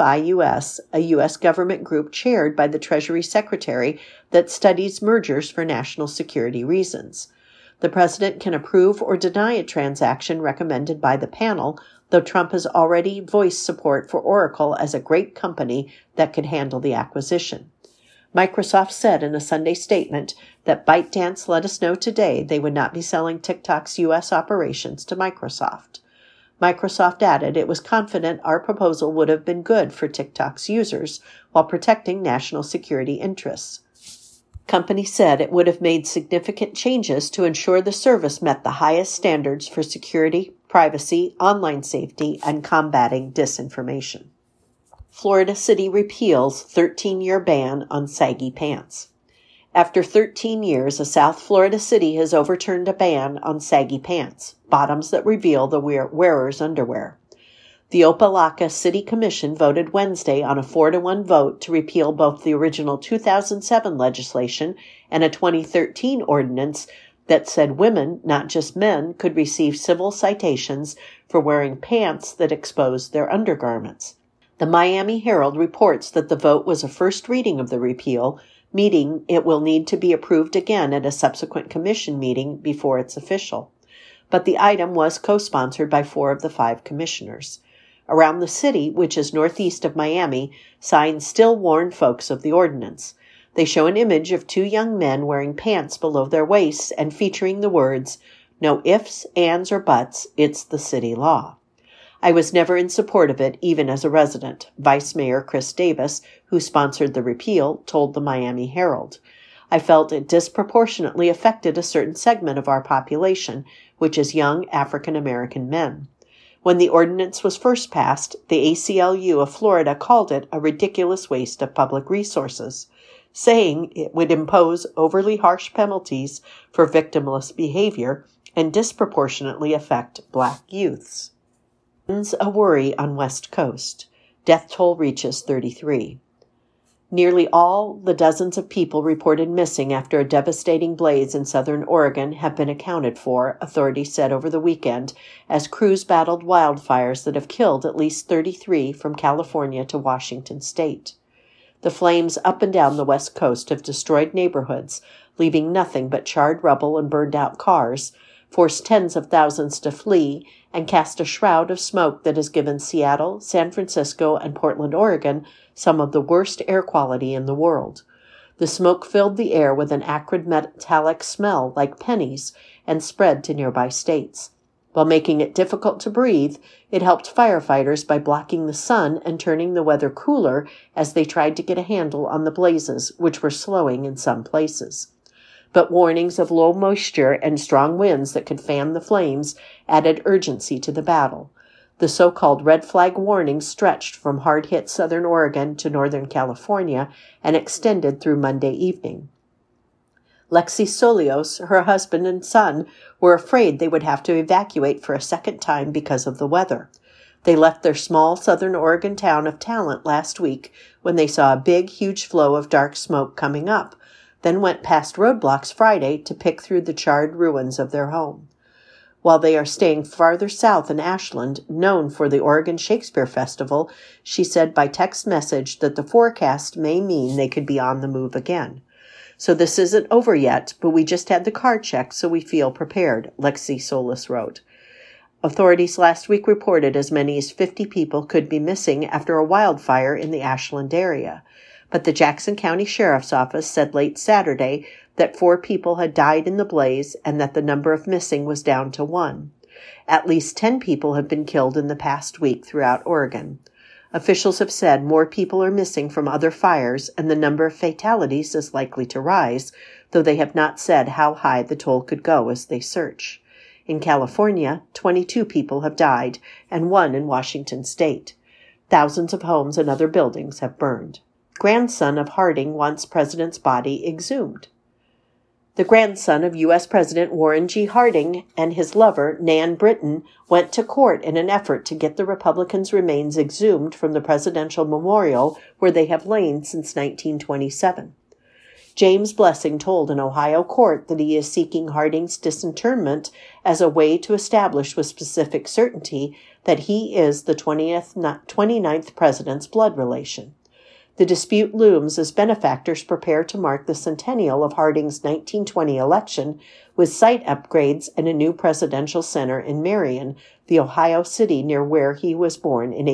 CFIUS, a U.S. government group chaired by the Treasury Secretary that studies mergers for national security reasons. The president can approve or deny a transaction recommended by the panel, though Trump has already voiced support for Oracle as a great company that could handle the acquisition. Microsoft said in a Sunday statement that ByteDance let us know today they would not be selling TikTok's U.S. operations to Microsoft. Microsoft added it was confident our proposal would have been good for TikTok's users while protecting national security interests. Company said it would have made significant changes to ensure the service met the highest standards for security, privacy, online safety, and combating disinformation. Florida City repeals 13-year ban on saggy pants. After 13 years, a South Florida city has overturned a ban on saggy pants, bottoms that reveal the wearer's underwear. The Opa-locka City Commission voted Wednesday on a 4-1 vote to repeal both the original 2007 legislation and a 2013 ordinance that said women, not just men, could receive civil citations for wearing pants that exposed their undergarments. The Miami Herald reports that the vote was a first reading of the repeal, meaning it will need to be approved again at a subsequent commission meeting before it's official. But the item was co-sponsored by 4 of the 5 commissioners. Around the city, which is northeast of Miami, signs still warn folks of the ordinance. They show an image of 2 young men wearing pants below their waists and featuring the words, "No ifs, ands, or buts, it's the city law." I was never in support of it, even as a resident, Vice Mayor Chris Davis, who sponsored the repeal, told the Miami Herald. I felt it disproportionately affected a certain segment of our population, which is young African American men. When the ordinance was first passed, the ACLU of Florida called it a ridiculous waste of public resources, saying it would impose overly harsh penalties for victimless behavior and disproportionately affect Black youths. A worry on West Coast. Death toll reaches 33. Nearly all the dozens of people reported missing after a devastating blaze in southern Oregon have been accounted for, authorities said over the weekend, as crews battled wildfires that have killed at least 33 from California to Washington state. The flames up and down the West Coast have destroyed neighborhoods, leaving nothing but charred rubble and burned-out cars, forced tens of thousands to flee, and cast a shroud of smoke that has given Seattle, San Francisco, and Portland, Oregon, some of the worst air quality in the world. The smoke filled the air with an acrid metallic smell like pennies and spread to nearby states. While making it difficult to breathe, it helped firefighters by blocking the sun and turning the weather cooler as they tried to get a handle on the blazes, which were slowing in some places. But warnings of low moisture and strong winds that could fan the flames added urgency to the battle. The so-called red flag warning stretched from hard-hit southern Oregon to northern California and extended through Monday evening. Lexi Solios, her husband and son, were afraid they would have to evacuate for a second time because of the weather. They left their small southern Oregon town of Talent last week when they saw a big, huge flow of dark smoke coming up, then went past roadblocks Friday to pick through the charred ruins of their home. While they are staying farther south in Ashland, known for the Oregon Shakespeare Festival, she said by text message that the forecast may mean they could be on the move again. "So this isn't over yet, but we just had the car checked, so we feel prepared," Lexi Solis wrote. Authorities last week reported as many as 50 people could be missing after a wildfire in the Ashland area. But the Jackson County Sheriff's Office said late Saturday that 4 people had died in the blaze and that the number of missing was down to 1. At least 10 people have been killed in the past week throughout Oregon. Officials have said more people are missing from other fires and the number of fatalities is likely to rise, though they have not said how high the toll could go as they search. In California, 22 people have died and 1 in Washington state. Thousands of homes and other buildings have burned. Grandson of Harding wants president's body exhumed. The grandson of U.S. President Warren G. Harding and his lover, Nan Britton, went to court in an effort to get the Republicans' remains exhumed from the presidential memorial where they have lain since 1927. James Blessing told an Ohio court that he is seeking Harding's disinterment as a way to establish with specific certainty that he is the 29th president's blood relation. The dispute looms as benefactors prepare to mark the centennial of Harding's 1920 election with site upgrades and a new presidential center in Marion, the Ohio city near where he was born in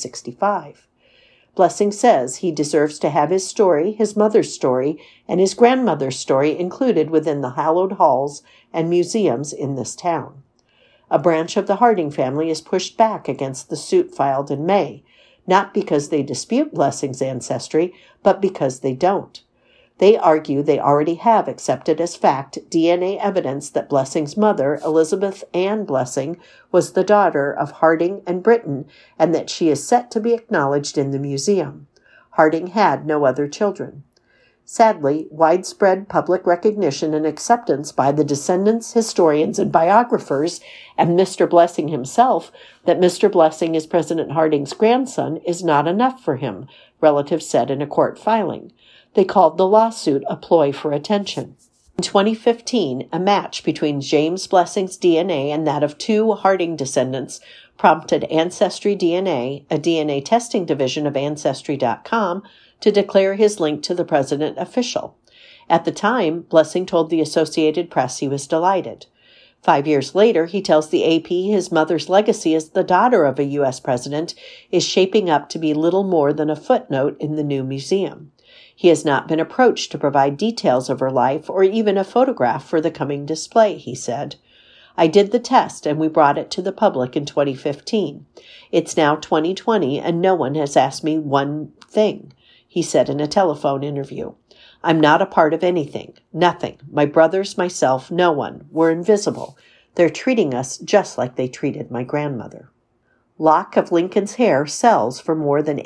1865. Blessing says he deserves to have his story, his mother's story, and his grandmother's story included within the hallowed halls and museums in this town. A branch of the Harding family is pushed back against the suit filed in May, not because they dispute Blessing's ancestry, but because they don't. They argue they already have accepted as fact DNA evidence that Blessing's mother, Elizabeth Ann Blessing, was the daughter of Harding and Britton, and that she is set to be acknowledged in the museum. Harding had no other children. Sadly, widespread public recognition and acceptance by the descendants, historians, and biographers, and Mr. Blessing himself, that Mr. Blessing is President Harding's grandson is not enough for him, relatives said in a court filing. They called the lawsuit a ploy for attention. In 2015, a match between James Blessing's DNA and that of two Harding descendants prompted Ancestry DNA, a DNA testing division of Ancestry.com, to declare his link to the president official. At the time, Blessing told the Associated Press he was delighted. 5 years later, he tells the AP his mother's legacy as the daughter of a U.S. president is shaping up to be little more than a footnote in the new museum. He has not been approached to provide details of her life or even a photograph for the coming display, he said. I did the test and we brought it to the public in 2015. It's now 2020 and no one has asked me one thing, he said in a telephone interview. I'm not a part of anything. Nothing. My brothers, myself, no one. We're invisible. They're treating us just like they treated my grandmother. Lock of Lincoln's hair sells for more than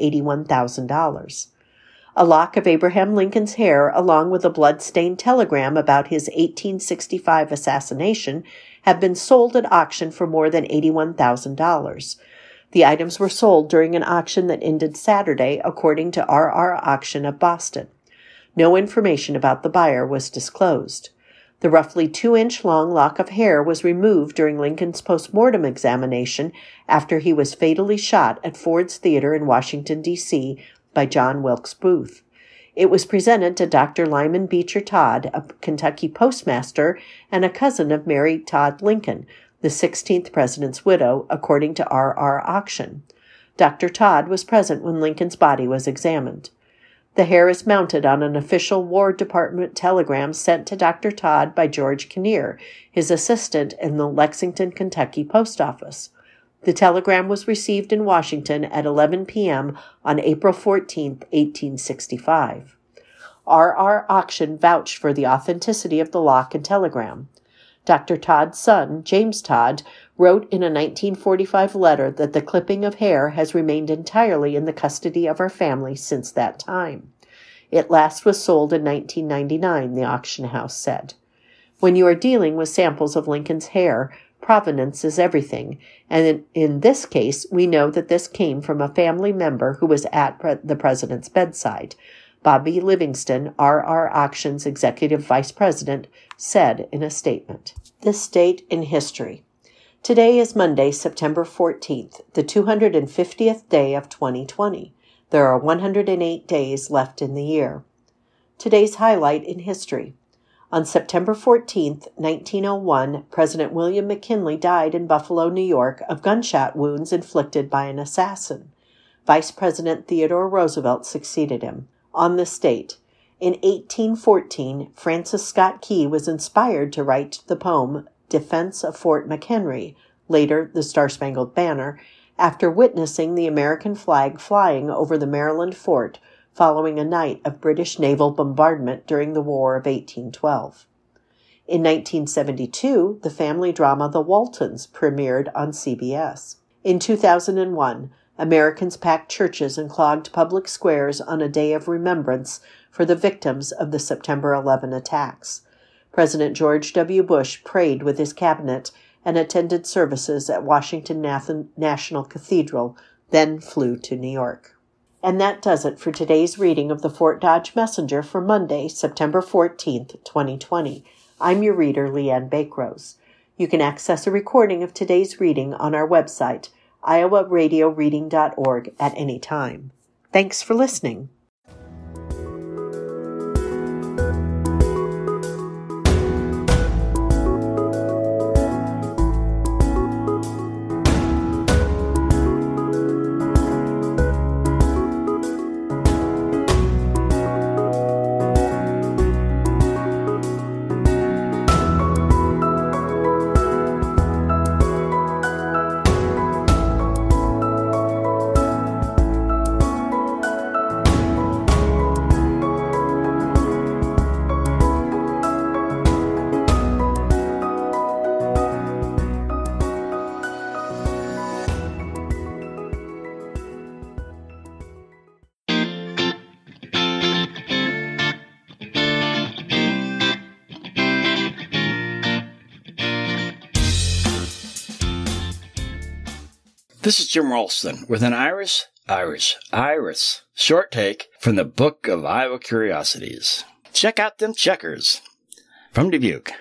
$81,000. A lock of Abraham Lincoln's hair, along with a blood-stained telegram about his 1865 assassination, have been sold at auction for more than $81,000. The items were sold during an auction that ended Saturday, according to RR Auction of Boston. No information about the buyer was disclosed. The roughly 2-inch long lock of hair was removed during Lincoln's post-mortem examination after he was fatally shot at Ford's Theater in Washington, D.C., by John Wilkes Booth. It was presented to Dr. Lyman Beecher Todd, a Kentucky postmaster and a cousin of Mary Todd Lincoln, the 16th president's widow, according to RR Auction. Dr. Todd was present when Lincoln's body was examined. The hair is mounted on an official War Department telegram sent to Dr. Todd by George Kinnear, his assistant in the Lexington, Kentucky post office. The telegram was received in Washington at 11 p.m. on April 14, 1865. RR Auction vouched for the authenticity of the lock and telegram. Dr. Todd's son, James Todd, wrote in a 1945 letter that the clipping of hair has remained entirely in the custody of our family since that time. It last was sold in 1999, the auction house said. When you are dealing with samples of Lincoln's hair, provenance is everything, and in this case, we know that this came from a family member who was at the president's bedside. Bobby Livingston, RR Auction's executive vice president, said in a statement. This date in history. Today is Monday, September 14th, the 250th day of 2020. There are 108 days left in the year. Today's highlight in history. On September 14, 1901, President William McKinley died in Buffalo, New York, of gunshot wounds inflicted by an assassin. Vice President Theodore Roosevelt succeeded him. On this date, in 1814, Francis Scott Key was inspired to write the poem Defense of Fort McHenry, later the Star-Spangled Banner, after witnessing the American flag flying over the Maryland fort following a night of British naval bombardment during the War of 1812. In 1972, the family drama The Waltons premiered on CBS. In 2001, Americans packed churches and clogged public squares on a day of remembrance for the victims of the September 11 attacks. President George W. Bush prayed with his cabinet and attended services at Washington National Cathedral, then flew to New York. And that does it for today's reading of the Fort Dodge Messenger for Monday, September 14th, 2020. I'm your reader, Leanne Bakrose. You can access a recording of today's reading on our website, iowaradioreading.org, at any time. Thanks for listening. This is Jim Ralston with an Irish short take from the Book of Iowa Curiosities. Check out them checkers. From Dubuque.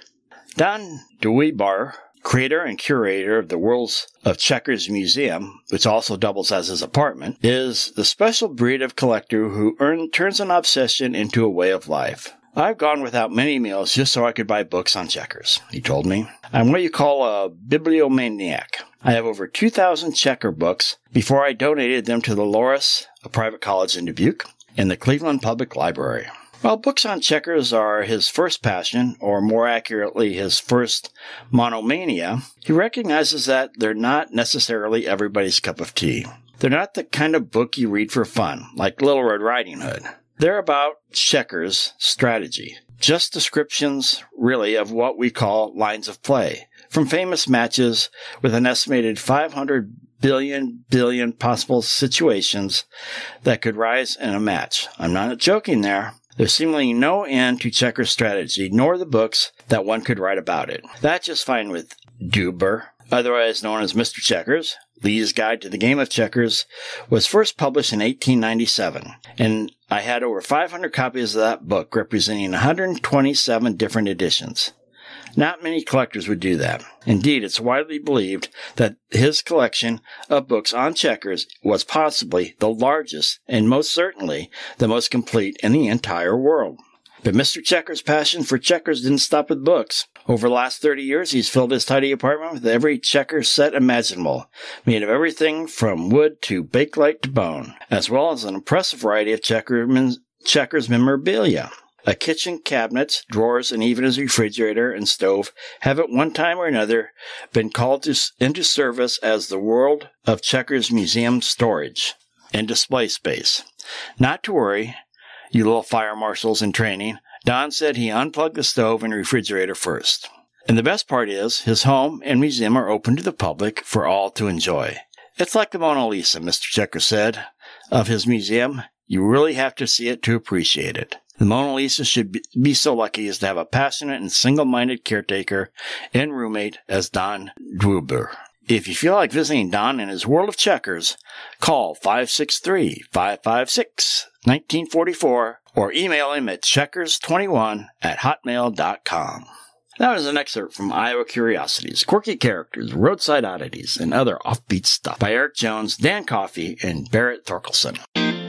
Don Deweybar, creator and curator of the Worlds of Checkers Museum, which also doubles as his apartment, is the special breed of collector who turns an obsession into a way of life. I've gone without many meals just so I could buy books on checkers, he told me. I'm what you call a bibliomaniac. I have over 2,000 checker books before I donated them to the Loras, a private college in Dubuque, and the Cleveland Public Library. While books on checkers are his first passion, or more accurately, his first monomania, he recognizes that they're not necessarily everybody's cup of tea. They're not the kind of book you read for fun, like Little Red Riding Hood. They're about checkers strategy. Just descriptions, really, of what we call lines of play. From famous matches with an estimated 500 billion possible situations that could rise in a match. I'm not joking there. There's seemingly no end to checker strategy, nor the books that one could write about it. That's just fine with Duber, otherwise known as Mr. Checkers. Lee's Guide to the Game of Checkers was first published in 1897, and I had over 500 copies of that book representing 127 different editions. Not many collectors would do that. Indeed, it's widely believed that his collection of books on checkers was possibly the largest and most certainly the most complete in the entire world. But Mr. Checker's passion for checkers didn't stop with books. Over the last 30 years, he's filled his tidy apartment with every checker set imaginable, made of everything from wood to bakelite to bone, as well as an impressive variety of checkers memorabilia. A kitchen cabinets, drawers, and even his refrigerator and stove have at one time or another been called into service as the World of Checkers Museum storage and display space. Not to worry, you little fire marshals in training, Don said he unplugged the stove and refrigerator first. And the best part is, his home and museum are open to the public for all to enjoy. It's like the Mona Lisa, Mr. Checker said of his museum. You really have to see it to appreciate it. The Mona Lisa should be so lucky as to have a passionate and single-minded caretaker and roommate as Don Deweybar. If you feel like visiting Don in his world of checkers, call 563-556-1944 or email him at checkers21@hotmail.com. That was an excerpt from Iowa Curiosities, Quirky Characters, Roadside Oddities, and Other Offbeat Stuff by Eric Jones, Dan Coffey, and Barrett Thorkelson.